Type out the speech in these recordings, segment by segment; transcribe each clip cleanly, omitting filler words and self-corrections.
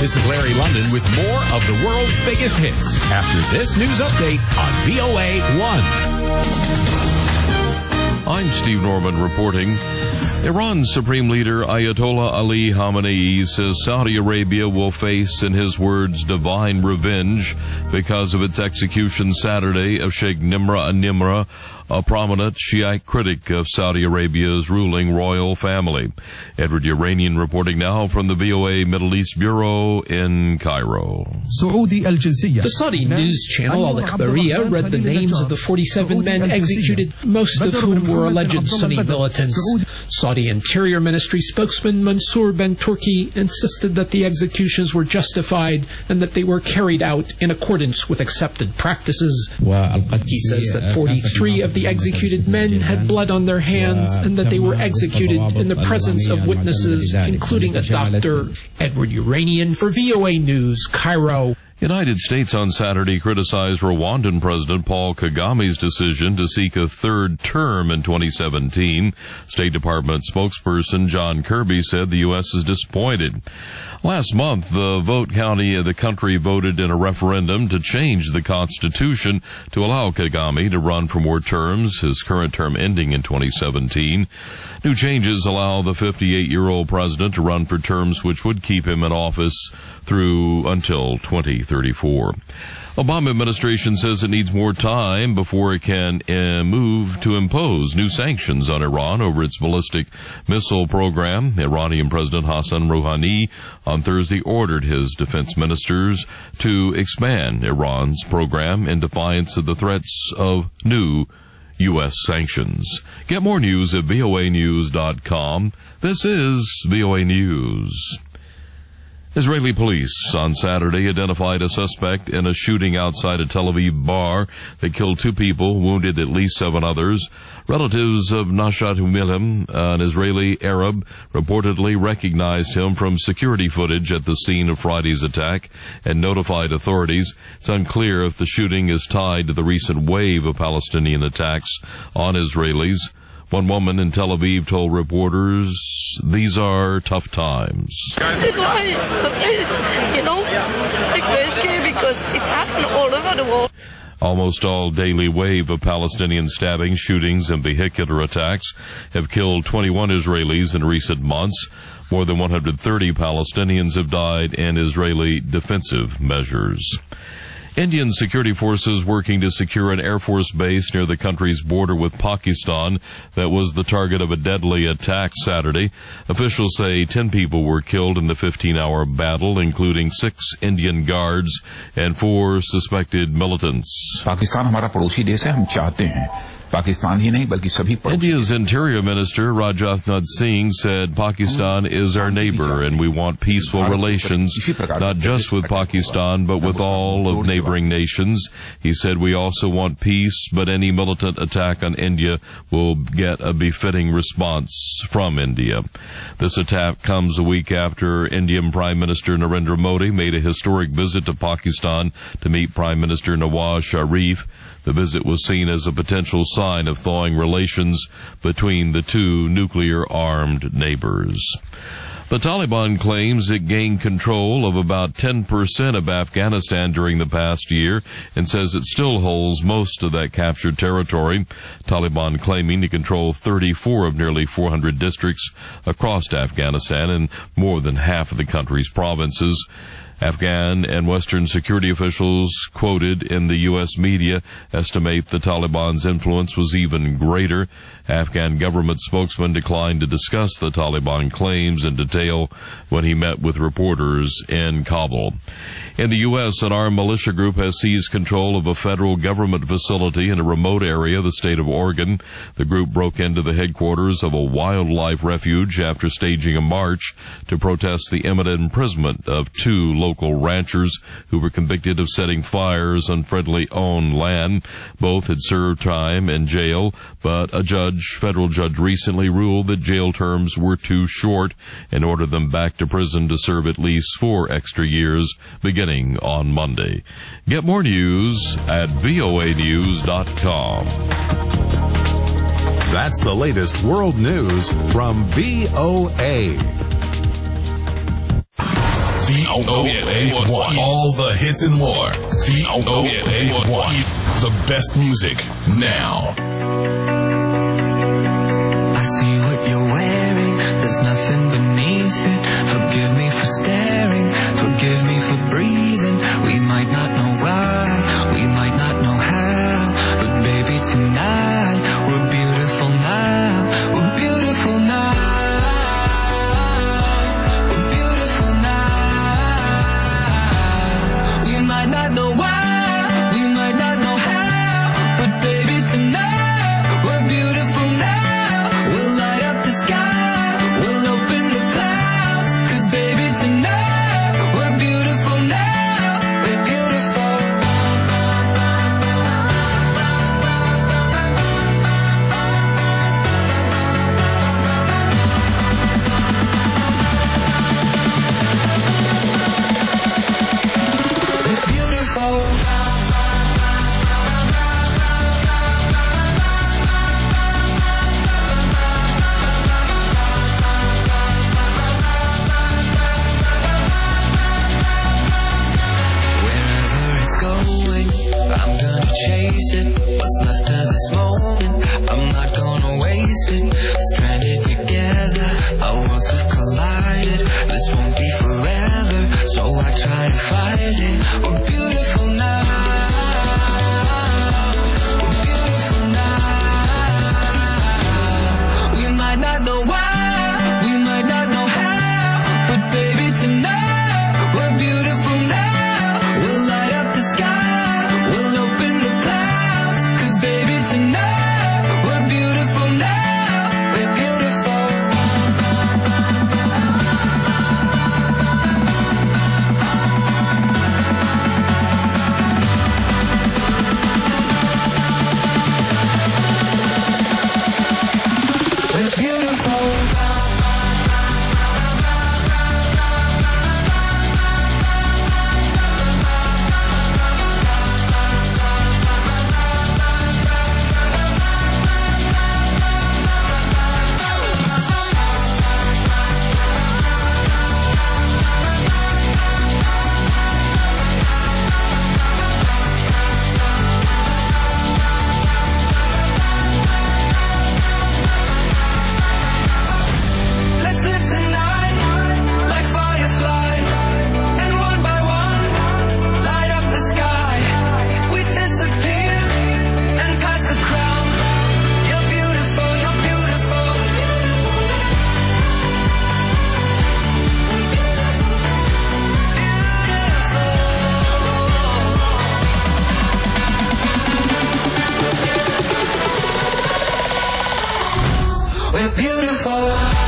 This is Larry London with more of the world's biggest hits after this news update on VOA 1. I'm Steve Norman reporting. Iran's Supreme Leader Ayatollah Ali Khamenei says Saudi Arabia will face, in his words, divine revenge because of its execution Saturday of Sheikh Nimr al-Nimr, a prominent Shiite critic of Saudi Arabia's ruling royal family. Edward Uranian reporting now from the VOA Middle East Bureau in Cairo. The Saudi news channel Al Akhbariyah read the names of the 47 men executed, most of whom were alleged Sunni militants. Saudi Interior Ministry spokesman Mansour Ben Turki insisted that the executions were justified and that they were carried out in accordance with accepted practices. He says that 43 of the executed men had blood on their hands and that they were executed in the presence of witnesses, including a doctor. Edward Uranian for VOA News, Cairo. United States on Saturday criticized Rwandan President Paul Kagame's decision to seek a third term in 2017. State Department spokesperson John Kirby said the U.S. is disappointed. Last month, the country voted in a referendum to change the Constitution to allow Kagame to run for more terms, his current term ending in 2017. New changes allow the 58-year-old president to run for terms which would keep him in office through until 2034. Obama administration says it needs more time before it can move to impose new sanctions on Iran over its ballistic missile program. Iranian President Hassan Rouhani on Thursday ordered his defense ministers to expand Iran's program in defiance of the threats of new U.S. sanctions. Get more news at voanews.com. This is VOA News. Israeli police on Saturday identified a suspect in a shooting outside a Tel Aviv bar that killed 2 people, wounded at least 7 others. Relatives of Nashat Humilim, an Israeli Arab, reportedly recognized him from security footage at the scene of Friday's attack and notified authorities. It's unclear if the shooting is tied to the recent wave of Palestinian attacks on Israelis. One woman in Tel Aviv told reporters, "These are tough times." It's very scary because it's happening all over the world. Almost all daily wave of Palestinian stabbings, shootings, and vehicular attacks have killed 21 Israelis in recent months. More than 130 Palestinians have died in Israeli defensive measures. Indian security forces working to secure an Air Force base near the country's border with Pakistan that was the target of a deadly attack Saturday. Officials say 10 people were killed in the 15-hour battle, including 6 Indian guards and 4 suspected militants. Pakistan हमारा पड़ोसी देश है, हम चाहते हैं पाकिस्तान ही नहीं बल्कि सभी पड़ोसी. India's Interior Minister Rajnath Singh said Pakistan is our neighbor and we want peaceful relations not just with Pakistan but with all of neighboring nations. He said we also want peace, but any militant attack on India will get a befitting response from India. This attack comes a week after Indian Prime Minister Narendra Modi made a historic visit to Pakistan to meet Prime Minister Nawaz Sharif. The visit was seen as a potential sign of thawing relations between the two nuclear-armed neighbors. The Taliban claims it gained control of about 10% of Afghanistan during the past year and says it still holds most of that captured territory. Taliban claiming to control 34 of nearly 400 districts across Afghanistan and more than half of the country's provinces. Afghan and Western security officials quoted in the U.S. media estimate the Taliban's influence was even greater. Afghan government spokesman declined to discuss the Taliban claims in detail when he met with reporters in Kabul. In the U.S., an armed militia group has seized control of a federal government facility in a remote area of the state of Oregon. The group broke into the headquarters of a wildlife refuge after staging a march to protest the imminent imprisonment of 2 local ranchers who were convicted of setting fires on federally-owned land. Both had served time in jail, but a federal judge recently ruled that jail terms were too short and ordered them back to prison to serve at least 4 extra years beginning on Monday. Get more news at voanews.com. That's the latest world news from VOA. VOA1. All the hits and more. VOA1. The best music now. I see what you're wearing. There's nothing beneath it. Forgive me for staring. Forgive me for breathing. We might not know why. We might not know how. But baby, tonight we're beautiful now. We're beautiful now. We're beautiful now. We might not know why. We might not know how. But baby, tonight we're beautiful now. We'll light up the sky. We'll open the clouds. 'Cause baby, tonight we're beautiful now. We're beautiful. We're beautiful. Going, I'm gonna chase it. What's left of this moment, I'm not gonna waste it. Stranded together, our worlds have collided. This won't be forever, so I try to fight it. We're beautiful now. We're beautiful now. We might not know why, we might not know how, but baby, tonight we're beautiful now. We'll light up the sky, we'll open the clouds. 'Cause baby, tonight we're beautiful now. We're beautiful. We're beautiful. Let's live tonight like fireflies, and one by one light up the sky. We disappear and pass the crown. You're beautiful, you're beautiful. Beautiful. We're beautiful.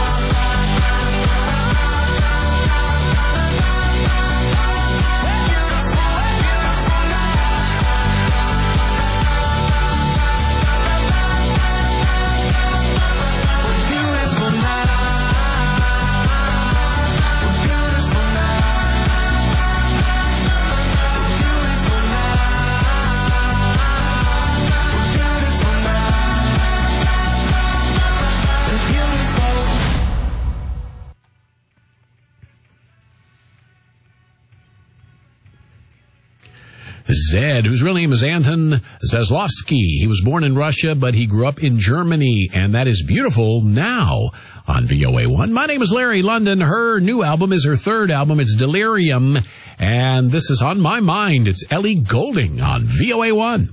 Zed, whose real name is Anton Zaslavsky. He was born in Russia, but he grew up in Germany, and that is beautiful now on VOA1. My name is Larry London. Her new album is her third album. It's Delirium, and this is On My Mind. It's Ellie Goulding on VOA1.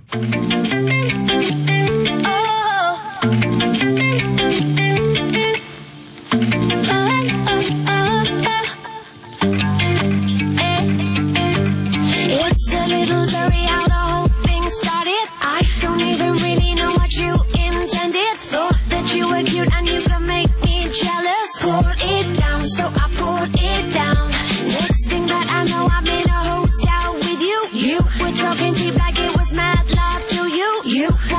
It's a little blurry how the whole thing started. I don't even really know what you intended. Thought that you were cute and you could make me jealous. Poured it down, so I poured it down. Next thing that I know, I'm in a hotel with you. You were talking cheap like it was mad love to you. You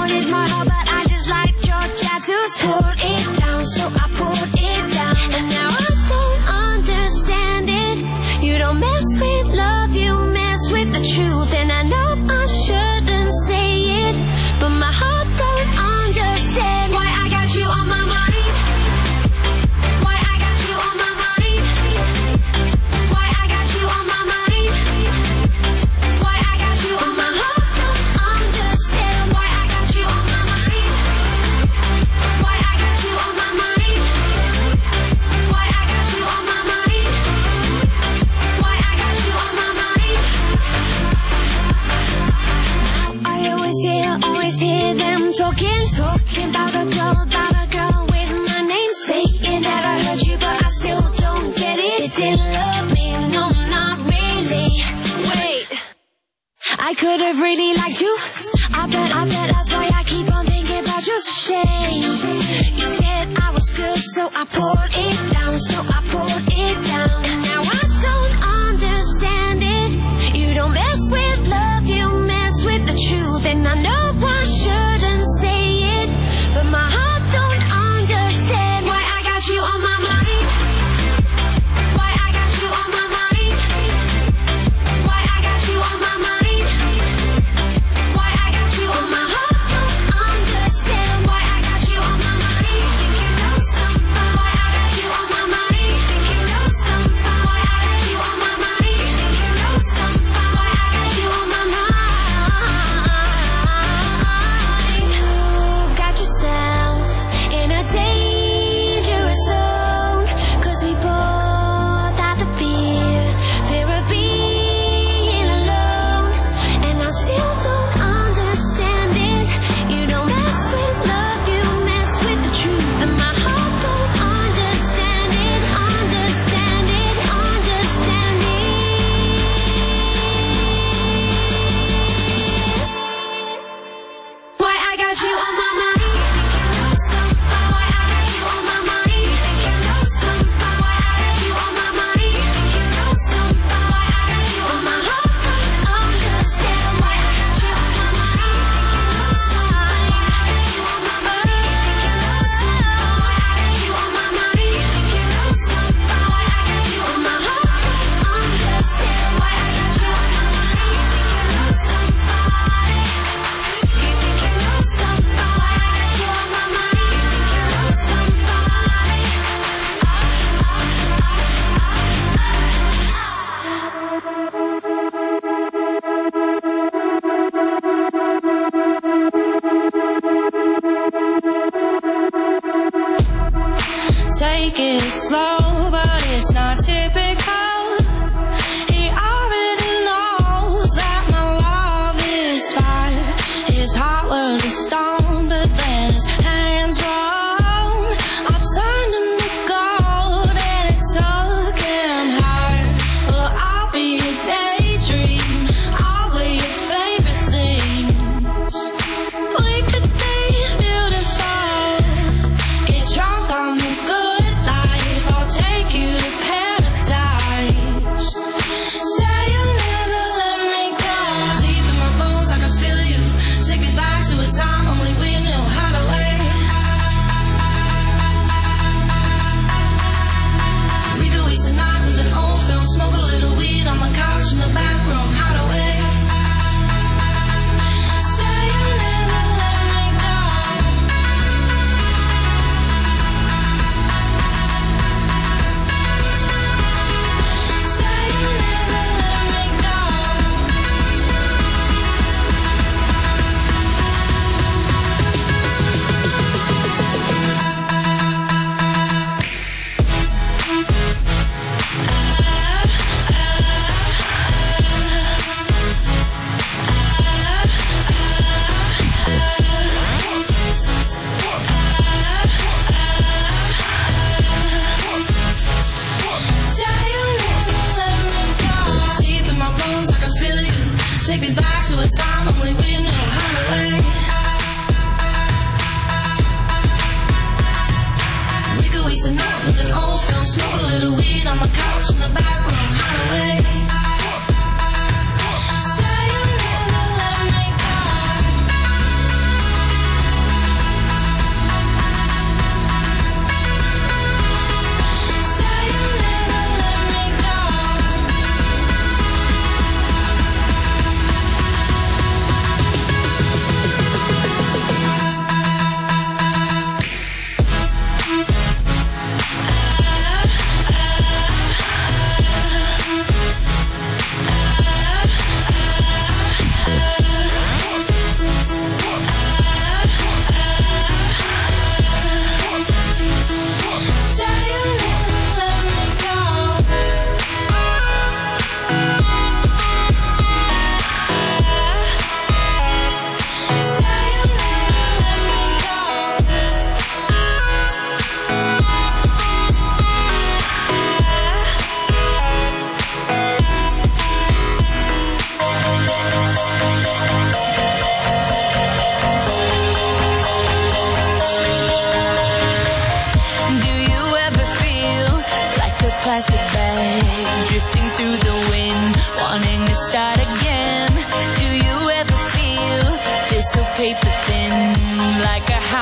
talking about a girl with my name. Saying that I heard you, but I still don't get it. You didn't love me, no, not really. Wait, I could have really liked you. I bet that's why I keep on thinking about you. It's a shame. You said I was good, so I poured it down, And now I don't understand it. You don't mess with love, you mess with the truth. And I know I shouldn't say it, but my heart don't understand why I got you on my mind. Why I got you on my mind. Why I got you on my mind. Why I got you on my heart don't understand why I got you on my mind. You think you know something? Why I got you on my mind. You think you know something? Why I got you on my mind. You think you know something? Why I got you on my mind. You got yourself in a dangerous zone, 'cause we both have the fear of being alone. And I still don't understand it. You don't mess with love, you mess with the truth. And my heart don't understand it, understand it. Why I got you on my mind. You think you know something? Why I got you on my mind. You think you know something? Why I got you on my mind. You think you know something? Why I got you on my heart don't understand why I got you on my mind. You think you know something? Why I got you on my mind. You think you know something? Why I got you on my mind. You think you know something? Why I got you on my heart don't understand why I got you on my mind. You think you know something? You think you know something? Why I got you on my mind. You think you know something? Take it slow, but it's not typical. He already knows that my love is fire. His heart was a stone, but then his hands rolled. I turned him to gold and it took him higher. Well, I'll be your daydream, I'll be your favorite things. We could be beautiful, get drunk on the good life. I'll take you to paradise. Say you'll never let me go. Deep in my bones, I can feel you. Take me back to a time only we knew how to wait. We could waste a night with an old film, smoke a little weed on the couch in the back room. How to wait. Say you'll never let me go. Say you'll never let me go. Say you'll never let me go. Deep in my bones, I can feel you. Take me back to a time only we knew how to wait. We could waste a night with an old film, smoke a little weed on the couch in the back room. How to wait. Say you'll never let me go. Say you'll never let me go.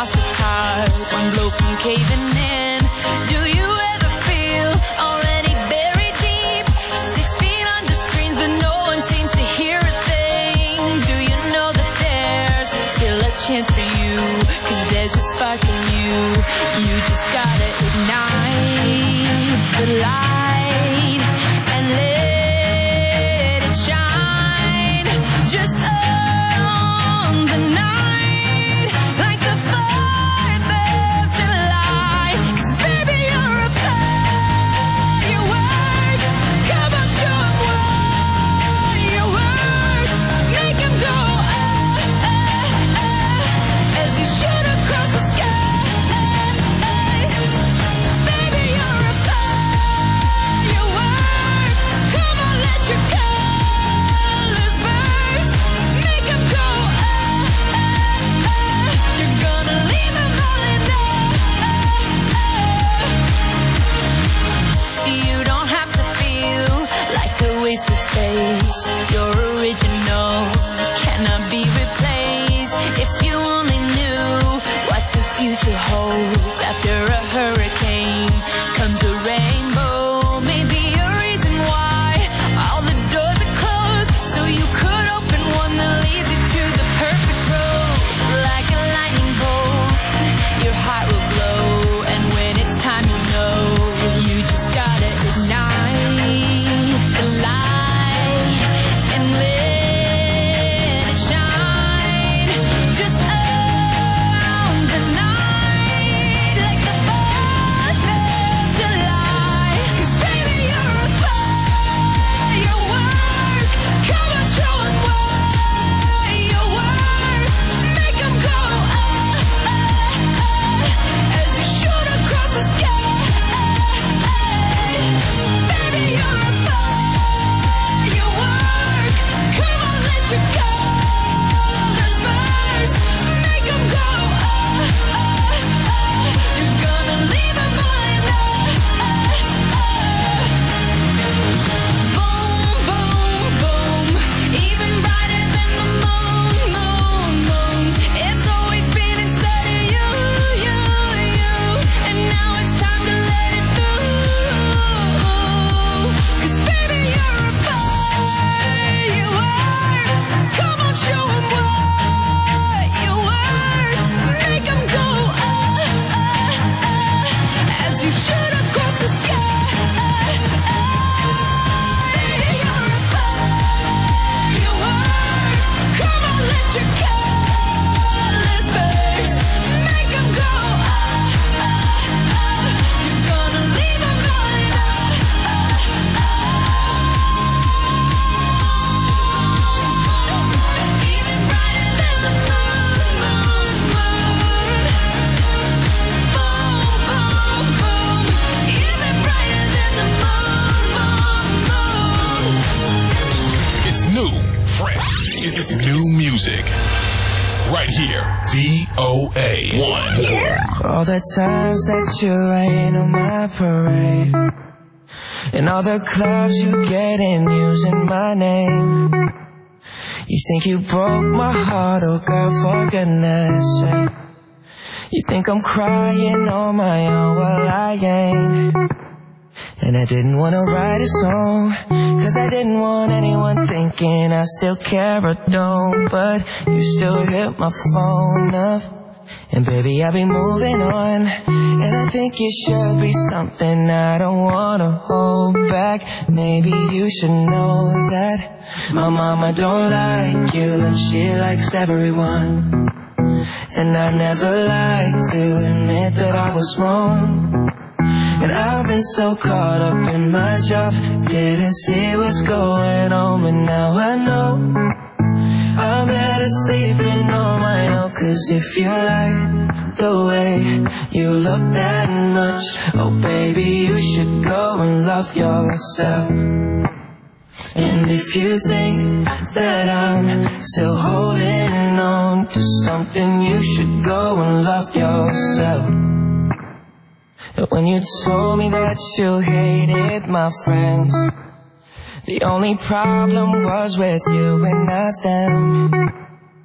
house of cards, one blow from caving in. Do you ever feel already buried deep? 6 feet under screens, but no one seems to hear a thing. Do you know that there's still a chance for you? 'Cause there's a spark in you. You just gotta ignite the light and let it shine. Just on the night, like the 4th of July. 'Cause baby, you're a firework. Come on, show 'em what you work. Make 'em go as you shoot across the sky. Baby, you're a firework. Come on, let your colors burst. Make 'em go you're gonna leave 'em all in You don't have to feel like a wasted space. You're original, cannot be replaced. If you only knew what the future holds. After a hurricane comes a rainbow. Maybe a reason why all the doors are closed, so you could open one that leads you to the perfect road. Like a lightning bolt, your heart will glow, and when it's time, you know you just gotta ignite the light and let it shine. Just on the night, like the 4th of July. 'Cause baby, you're a firework. Come on, show 'em what you work. Make 'em go as you shoot across the sky. Baby, you're a firework. Come on, let your colors burst. Make 'em go you're gonna leave 'em all in Boom, boom, boom. Even brighter than the moon, moon, moon. It's always been inside of you, you, you. And now it's time to let it through. 'Cause baby, you're a firework. Come on, show 'em what you work. Make 'em go as you shoot across the sky. Baby, you're a firework. Come on, let your colors burst. Make 'em go you're gonna leave 'em all in Even brighter than the moon, moon, moon. Boom, boom, boom. Even brighter than the moon, moon, moon. It's new, fresh. It's new music. Right here. VOA 1. All the times that you rain on my parade, and all the clubs you get in using my name. You think you broke my heart, oh girl, for goodness sake. You think I'm crying on my own, well I ain't. And I didn't want to write a song, 'cause I didn't want anyone thinking I still care or don't. But you still hit my phone up, and baby I'll be moving on. And I think it should be something I don't want to hold back. Maybe you should know that my mama don't like you, and she likes everyone. And I never like to admit that I was wrong. And I've been so caught up in my job, didn't see what's going on. But now I know I'm better sleeping on my own. 'Cause if you like the way you look that much, oh baby, you should go and love yourself. And if you think that I'm still holding on to something, you should go and love yourself. When you told me that you hated my friends, the only problem was with you and not them.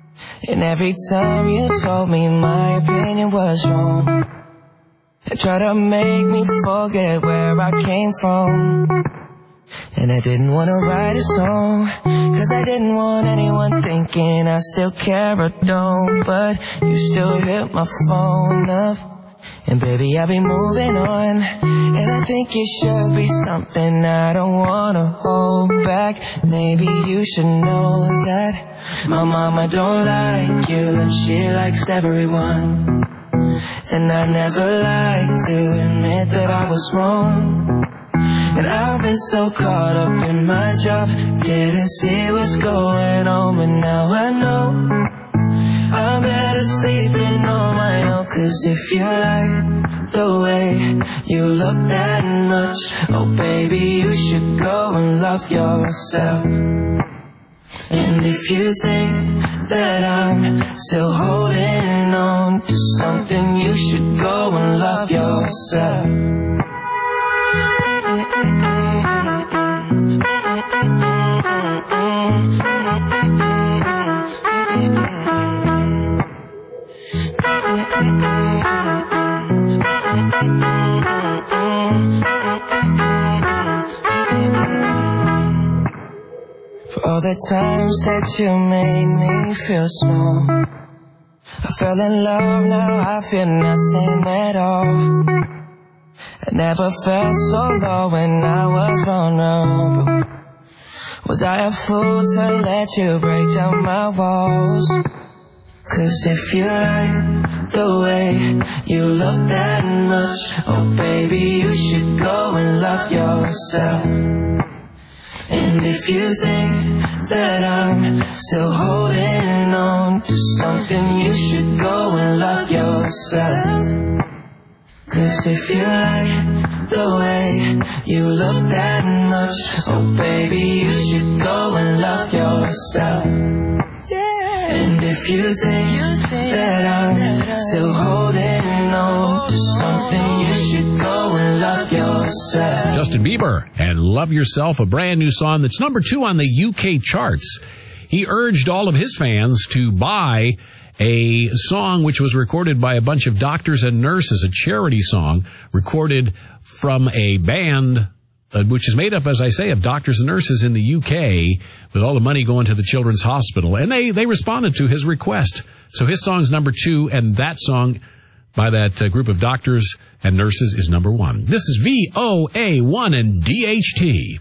And every time you told me my opinion was wrong, and tried to make me forget where I came from. And I didn't want to write a song, 'cause I didn't want anyone thinking I still care or don't. But you still hit my phone up, and baby, I'll be moving on. And I think it should be something I don't want to hold back. Maybe you should know that my mama don't like you, and she likes everyone. And I never like to admit that I was wrong. And I've been so caught up in my job, didn't see what's going on. But now I know I'm better sleeping on my own. 'Cause if you like the way you look that much, oh baby, you should go and love yourself. And if you think that I'm still holding on to something, you should go and love yourself. For all the times that you made me feel small, I fell in love, now I feel nothing at all. I never felt so low when I was vulnerable. Was I a fool to let you break down my walls? 'Cause if you like the way you look that much, oh baby, you should go and love yourself. And if you think that I'm still holding on to something, you should go and love yourself. 'Cause if you like the way you look that much, oh baby, you should go and love yourself. And if you think that I'm still holding on to something, you should go and love yourself. Justin Bieber and Love Yourself, a brand new song that's number 2 on the UK charts. He urged all of his fans to buy a song which was recorded by a bunch of doctors and nurses, a charity song recorded from a band which is made up, as I say, of doctors and nurses in the UK, with all the money going to the Children's Hospital. And they responded to his request. So his song's number 2, and that song by that group of doctors and nurses is number 1. This is VOA1 and DHT.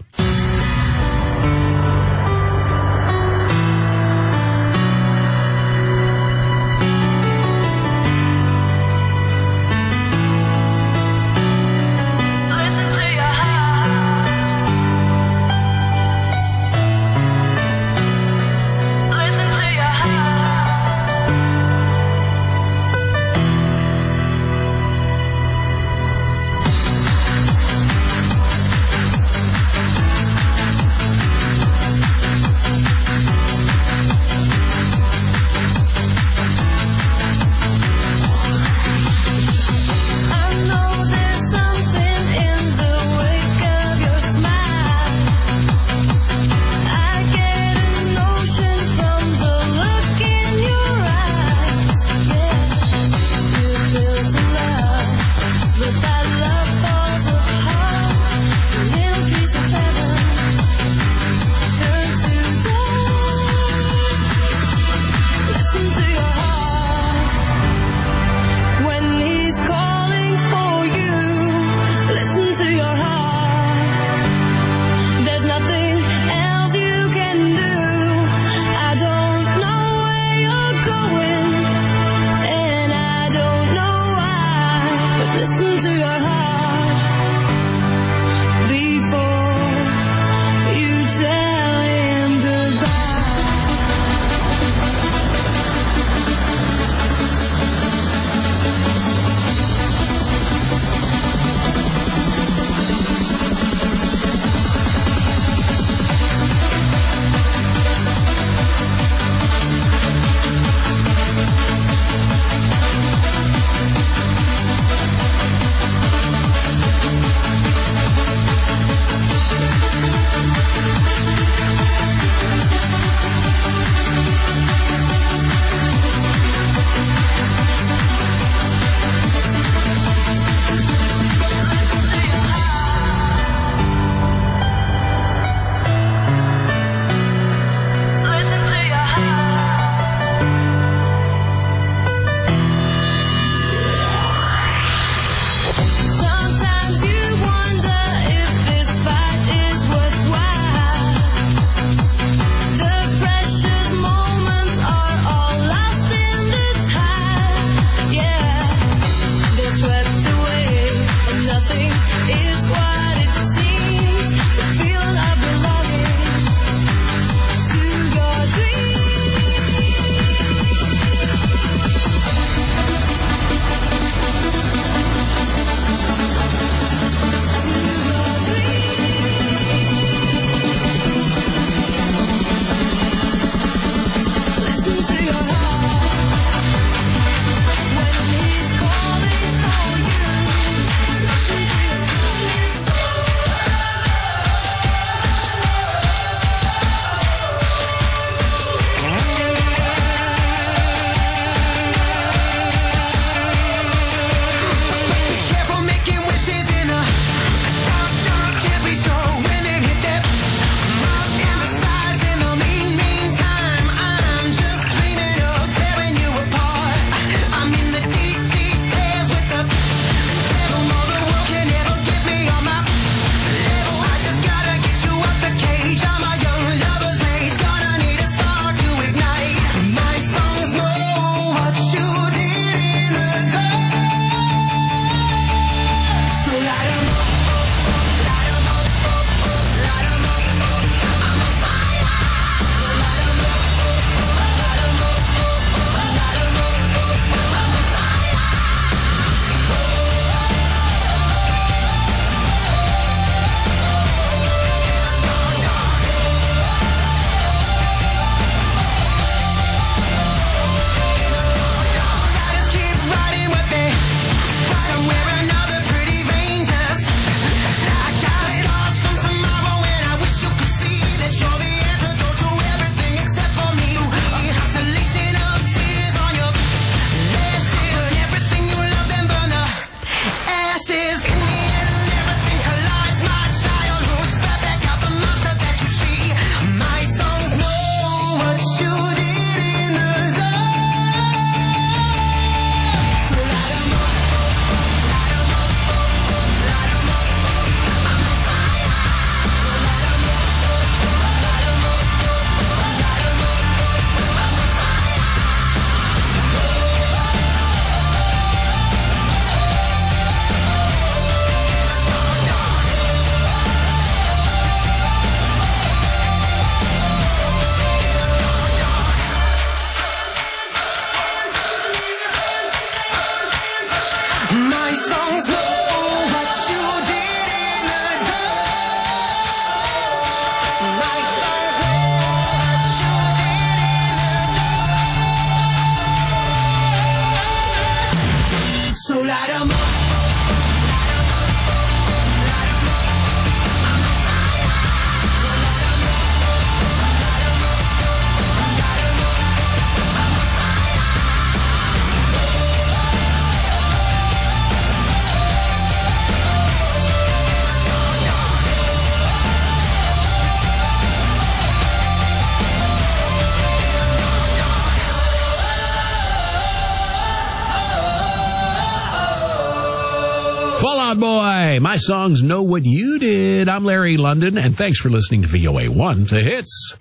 Out Boy. My songs know what you did. I'm Larry London, and thanks for listening to VOA1 The Hits.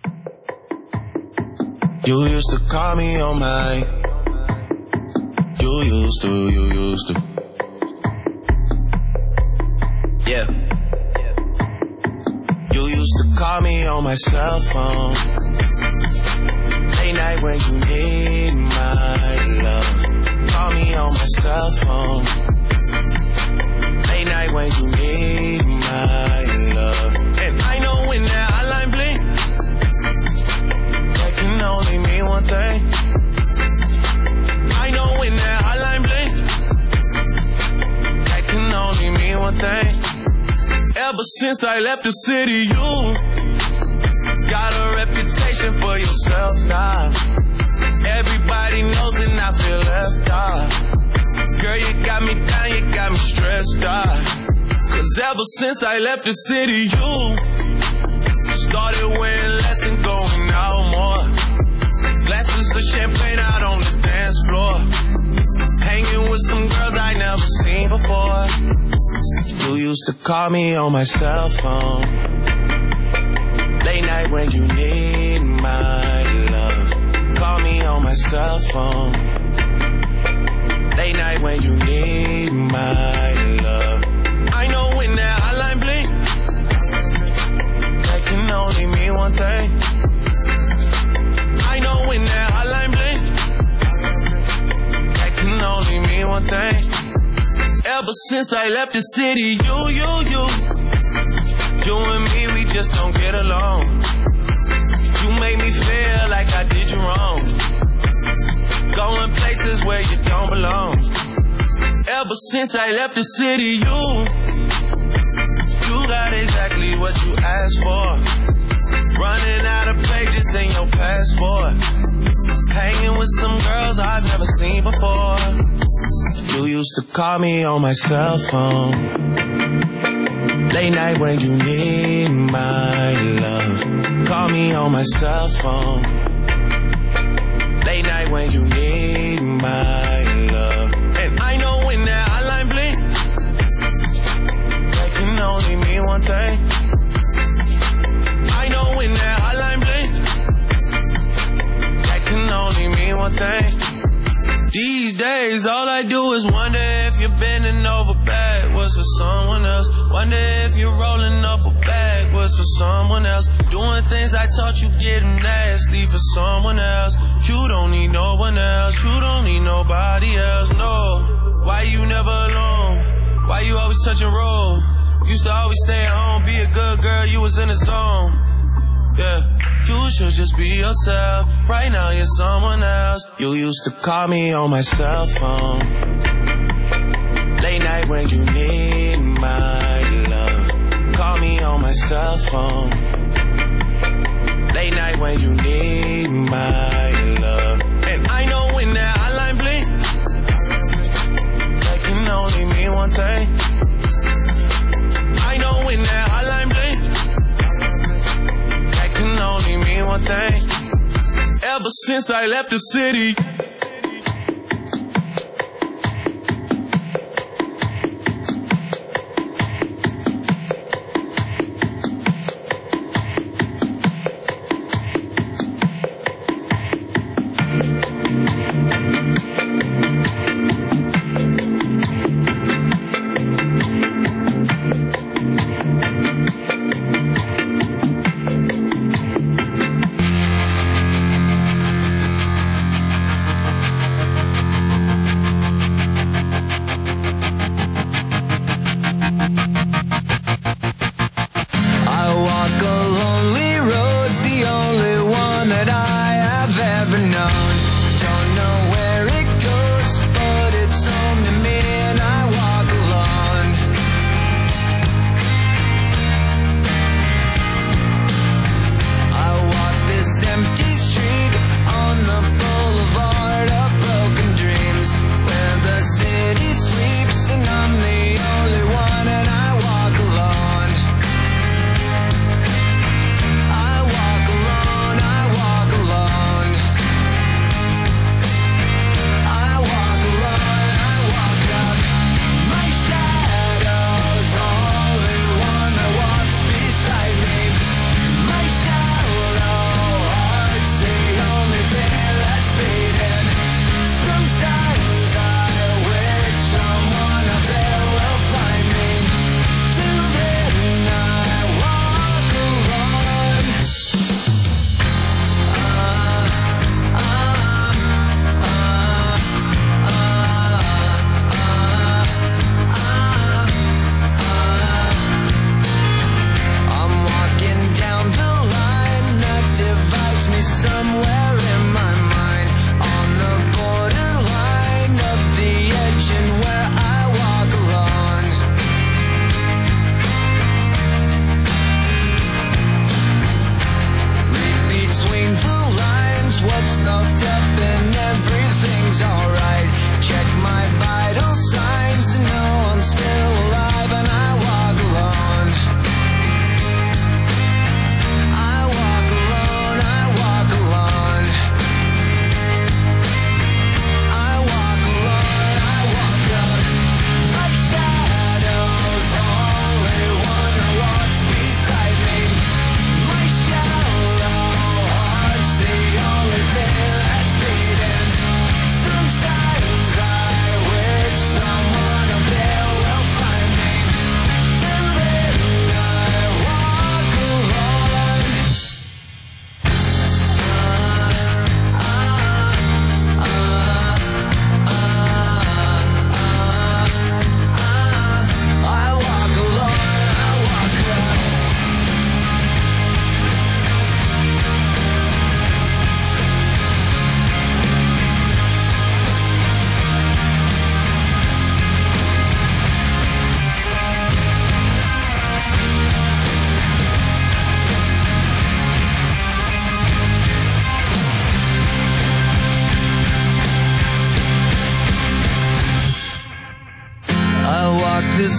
You used to call me on my. You used to. Yeah. You used to call me on my cell phone. Late night when you need my love. Call me on my cell phone. Late night when you need my love. And I know when that hotline blink, that can only mean one thing. I know when that hotline blink, that can only mean one thing. Ever since I left the city, you got a reputation for yourself now. Everybody knows and I feel left out. Girl, you got me down, you got me stressed out. Cause ever since I left the city, you started wearing less and going out more. Glasses of champagne out on the dance floor. Hanging with some girls I never seen before. You used to call me on my cell phone. Late night when you need my love. Call me on my cell phone. Late night when you need my love. I know when that hotline blink, that can only mean one thing. I know when that hotline blink, that can only mean one thing. Ever since I left the city, you and me, we just don't get along. You make me feel like I did you wrong. Going places where you don't belong. Ever since I left the city, you got exactly what you asked for. Running out of pages in your passport. Hanging with some girls I've never seen before. You used to call me on my cell phone. Late night when you need my love. Call me on my cell phone. Late night when you need my love. And I know when that hotline blink, that can only mean one thing. I know when that hotline blink, that can only mean one thing. These days, all I do is wonder if you're bending over backwards for someone else. Wonder if you're rolling up a backwards for someone else. Doing things I taught you, getting nasty for someone else. You don't need no one else. You don't need nobody else, no. Why you never alone? Why you always touch and roll? Used to always stay at home, be a good girl, you was in the zone. Yeah. You should just be yourself. Right now you're someone else. You used to call me on my cell phone. Late night when you need my love. Call me on my cell phone. Late night when you need my love. And I know when that hotline blink, that can only mean one thing. I know when that hotline blink, can only mean one thing. Ever since I left the city,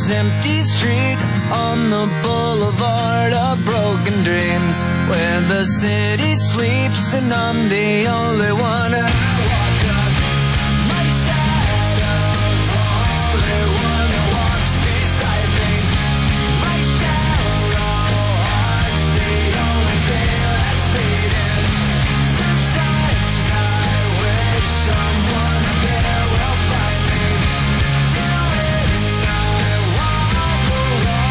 this empty street on the boulevard of broken dreams, where the city sleeps and I'm the only one. I walk up, my shadow's only one that walks beside me. My shallow heart, the only thing that's beating. Sometimes I wish someone up there will find me. Till then I walk alone.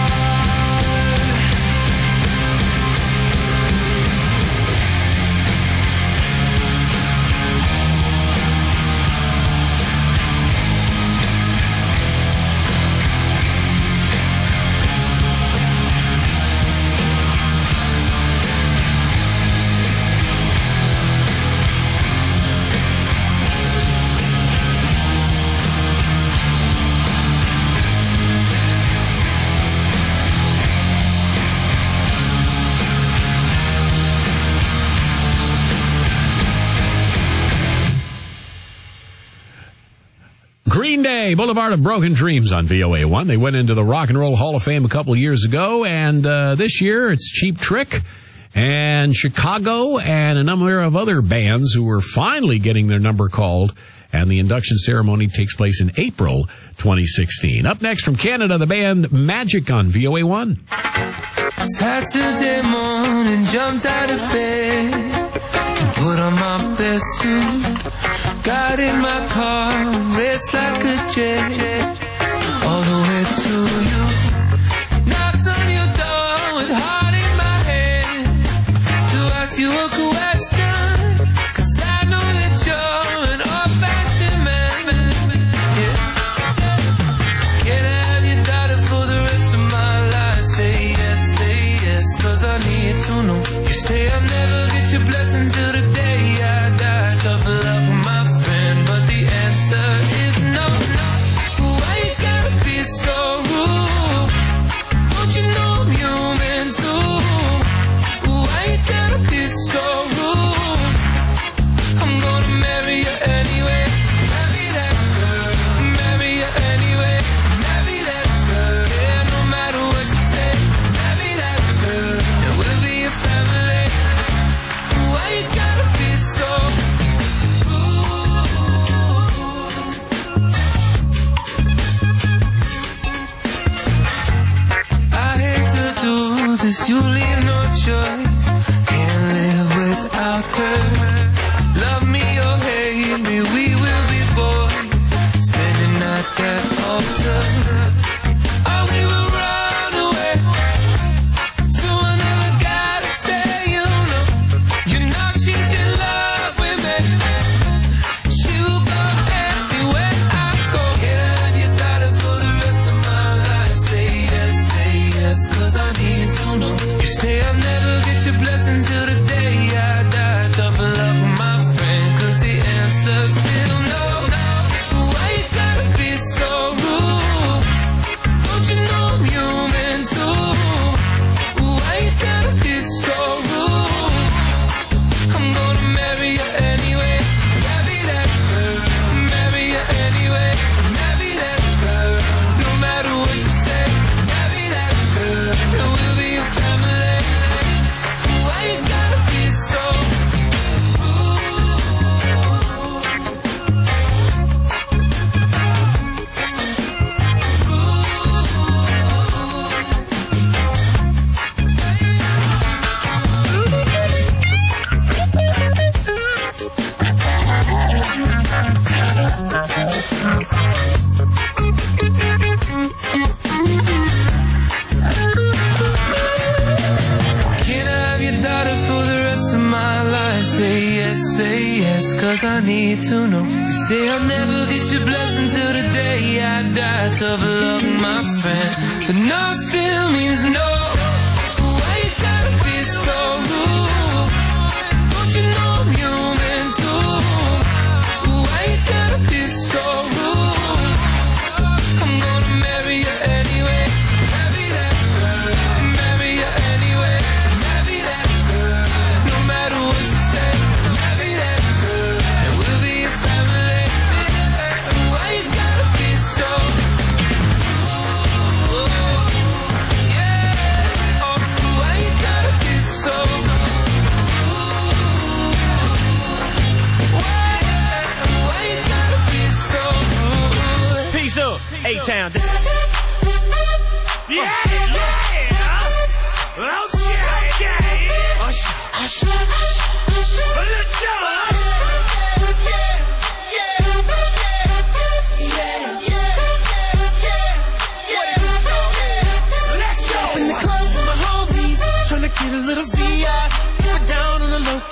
Green Day, Boulevard of Broken Dreams on VOA1. They went into the Rock and Roll Hall of Fame a couple of years ago, and this year it's Cheap Trick and Chicago and a number of other bands who are finally getting their number called, and the induction ceremony takes place in April 2016. Up next from Canada, the band Magic on VOA1. Saturday morning, jumped out of bed and put on my best suit. Got in my car and raced like a jet all the way to you. Knocked on your door with heart in my hand to ask you a question, 'cause I know that you're an old-fashioned man. Yeah. Can I have your daughter for the rest of my life? Say yes, 'cause I need to know. You say I'll never get your blessing till the day I die. Tough love for my friend, but the answer is no. Why you gotta be so rude? Don't you know I'm human too? Why you gotta be so rude? I'm gonna marry you anyway. Marry that girl. Marry you anyway. Marry that girl. Yeah, no matter what you say. Marry that girl. And we'll be a family. Why you gotta be so this, you leave no choice. Can't live without her. Love me or hate me, we will be boys. Standing at that altar. Or we will run away to another guy to say you know. You know she's in love with me. She will go everywhere I go. Can I have your daughter for the rest of my life? Say yes, 'cause I need to know. You say I'll never get your blessing till the day I die. Tough love for my friend, 'cause the answer's still no. Why you gotta be so rude? Don't you know I'm human too? Why you gotta be so rude? I'm gonna marry you anyway. Marry that girl. Marry you anyway. Marry that girl. No matter what you say. Marry that girl. And we'll be a family. Why you gotta be so Can I have your daughter for the rest of my life? Say yes, 'cause I need to know. You say I'll never get your blessing till the day I die. Tough luck, my friend, but no still means no. Why you gotta be so rude? Don't you know I'm human too? Why you gotta be so rude? I'm gonna marry you anyway. Marry that girl. Marry you anyway. Marry that girl. No matter what you say. Marry that girl. And we'll be a family. Why you gotta be so rude?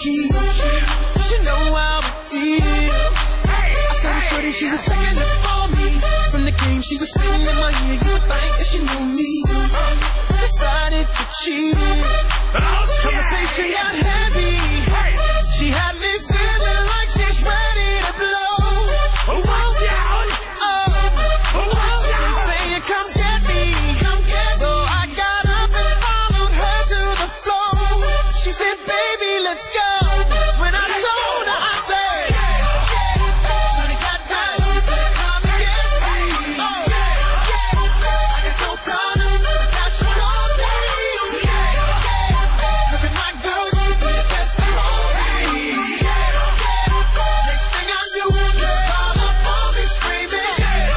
key. She know how it feel. I saw her shorty, she was checking it for me. From the game, she was sitting in my ear. You would think that she knew me. Decided to cheat. Conversation got heavy. She had me feeling like she's ready to blow. Watch out! She's saying, come get me. So I got up and followed her to the floor. She said, baby, let's go. When I told her, I said, Shorty got down. She said, come get me. I get so proud of her that she told me. Look at my girl, she be the best of all me. Next thing I knew, she was all up on me screaming.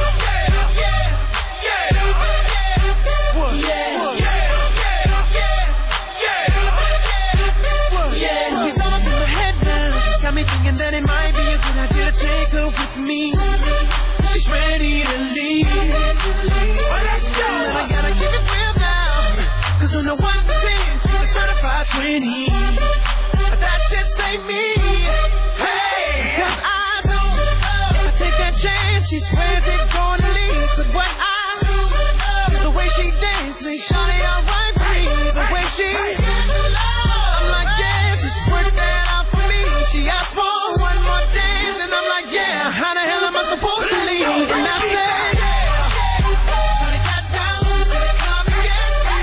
She's all in my head now. Got me thinking that it might be a good idea to take her with me. She's ready to leave. Let's go. I gotta keep it real now. Cause on the 1 to 10, she's a certified 20. That just ain't me. Hey, cause I know if I take that chance, she swears it's gonna leave. But what I do is the way she dance, make shawty alright for me. The way she I'm like, yeah, just work that out for me. She asked for one more dance, and I'm like, yeah, how the hell am I supposed to leave? And I said, Shawty got down, said, come and get me.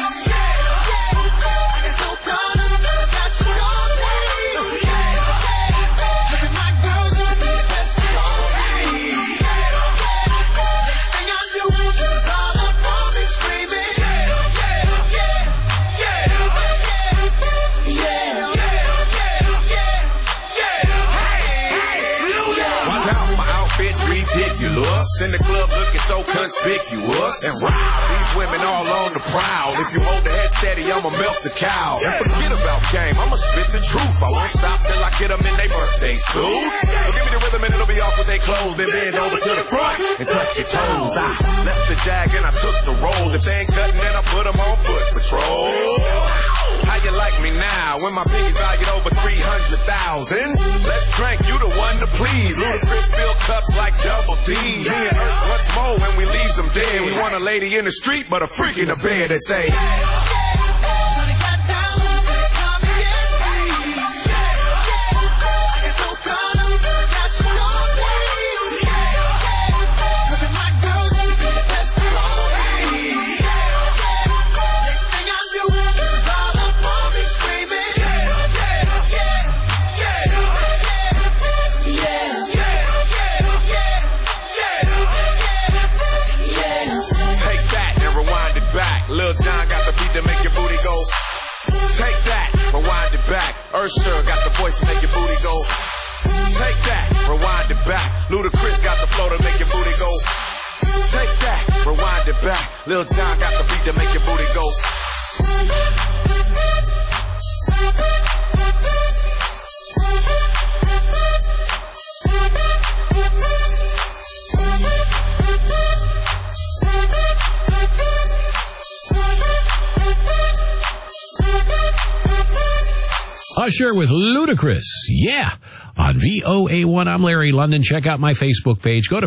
I get so proud of her that she told me. Look at my girl, she be the best of all me. Next thing I knew, she was all up on me screaming. Watch out, my outfit's ridiculous. In the club looking so conspicuous. And wow, these women all on the prowl. If you hold the head steady, I'ma melt the cow. And forget about game, I'ma spit the truth. I won't stop till I get them in their birthday suits. So give me the rhythm and it'll be off with their clothes. Then bend over to the front and touch your toes. I left the jag and I took the rolls. If they ain't cutting, then I put them on foot patrol. How you like me now when my piggy's valued over 300,000? Let's drink, you the one to please. Ludacris fill cups like Double D. Me and Ursh once more when we leave them dead. We want a lady in the street, but a freak in the bed that say, Shawty got down, said, come and get me. I get so proud of her that she told me. Look at my girl, she be the best of all me. Next thing I knew, she was all up on me screaming. take that and rewind it back. Lil Jon got the beat to make your booty go. Take that, rewind it back. Usher got the voice to make your booty go. Take that, rewind it back. Ludacris got the flow to make your booty go. Take that, rewind it back. Lil Jon got the beat to make your booty go. Usher with Ludacris. Yeah. On VOA1, I'm Larry London. Check out my Facebook page. Go to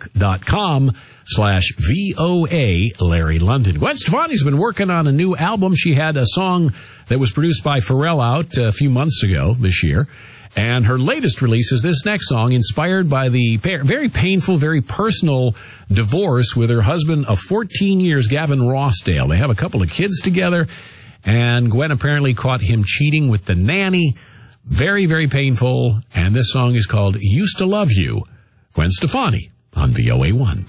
facebook.com/VOA Larry London. Gwen Stefani's been working on a new album. She had a song that was produced by Pharrell out a few months ago this year. And her latest release is this next song, inspired by the very painful, very personal divorce with her husband of 14 years, Gavin Rossdale. They have a couple of kids together, and Gwen apparently caught him cheating with the nanny. Very, very painful. And this song is called Used to Love You. Gwen Stefani on VOA1.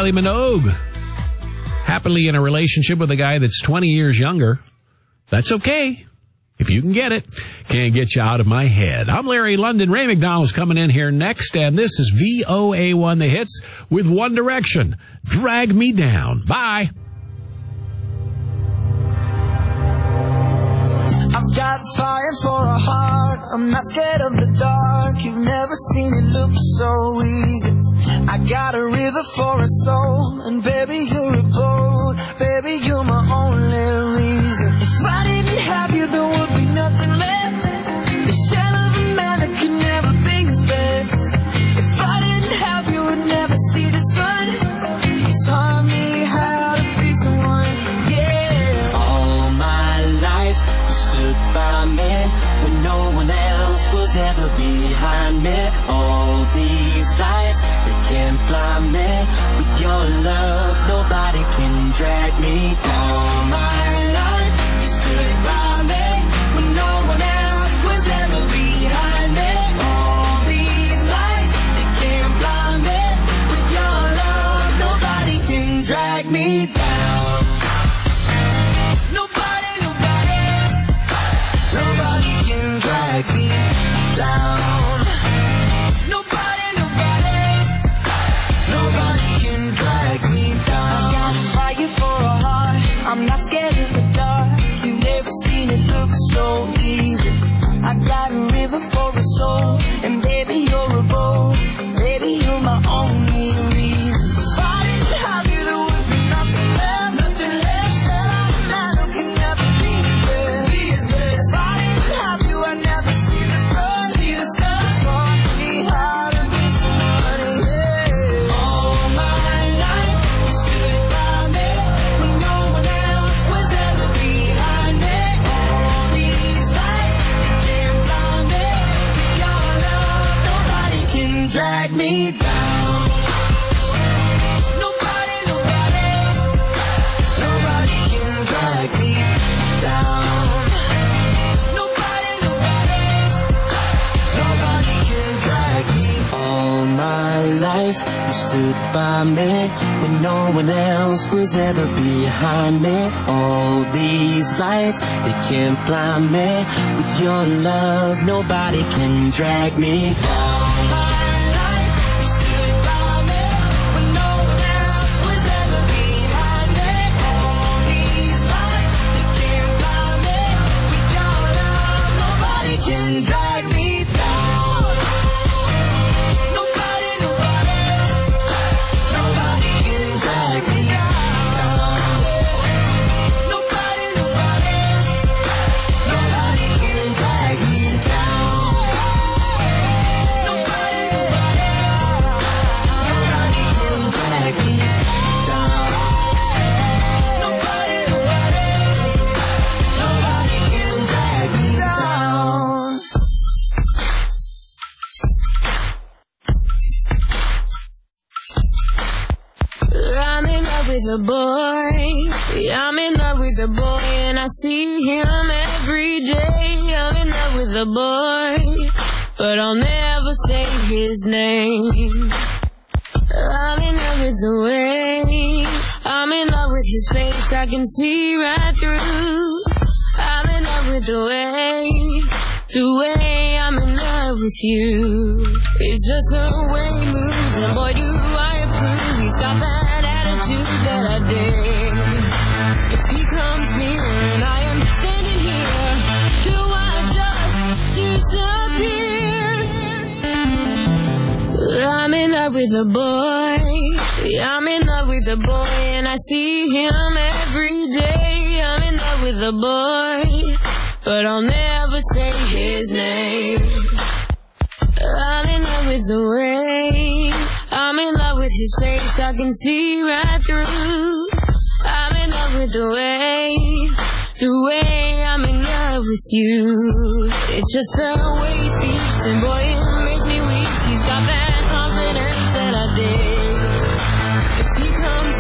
Kylie Minogue, happily in a relationship with a guy that's 20 years younger. That's okay. If you can get it, can't get you out of my head. I'm Larry London. Ray McDonald's coming in here next, and this is VOA1 The Hits with One Direction. Drag Me Down. Bye. I've got fire for a heart. I'm not scared of the dark. You've never seen it look so easy. I got a river for a soul, and baby, you're a boat. Baby, you're my only reason. If I didn't have you, there would be nothing left. The shell of a man that could never be his best. If I didn't have you, would never see the sun. You taught me how to be someone, yeah. All my life, you stood by me when no one else was ever behind me. All these lights, they can't blind me. With your love, nobody can drag me down. All my life, you stood by me when no one else was ever behind me. All these lights, they can't blind me. With your love, nobody can drag me down. Nobody, nobody, nobody can drag me down. Nobody, nobody, nobody can drag me down. I got fire for a heart. I'm not scared of the dark. You've never seen it look so easy. I got a river for a soul, and baby, you're a boat. Baby, you're my only reason. If I didn't have you, there would be nothing left. Nothing left. Said I'm a man who can never be his best. If I didn't have you, I'd never see the sun. See the sun. Taught me how to be somebody, yeah. All my life, you stood by me when no one else was ever behind me. All these lights, they can't blind me. With your love, nobody can drag me down. Nobody, nobody, nobody can drag me down. Nobody, nobody, nobody can drag me. All my life, you stood by me when no one else was ever behind me. All these lights, they can't blind me. With your love, nobody can drag me down. Can drag me down. Nobody, nobody, nobody can drag me down. Nobody, nobody, nobody can drag me down. Nobody, nobody, nobody can drag me down. Nobody, nobody, nobody can drag me down. I'm in love with a boy. I'm in love with a boy, and I see him every day. I'm in love with a boy, but I'll never say his name. I'm in love with the way. I'm in love with his face. I can see right through. I'm in love with the way I'm in love with you. It's just the way he moves, and boy, do I approve. He's got that attitude that I dig. If he comes near and I am standing here, do I just disappear? I'm in love with a boy. I'm in love with a boy, and I see him every day. I'm in love with a boy, but I'll never say his name. I'm in love with the way. I'm in love with his face. I can see right through. I'm in love with the way I'm in love with you. It's just the way he speaks, and boy, it makes me weak. He's got that confidence that I dig. If he comes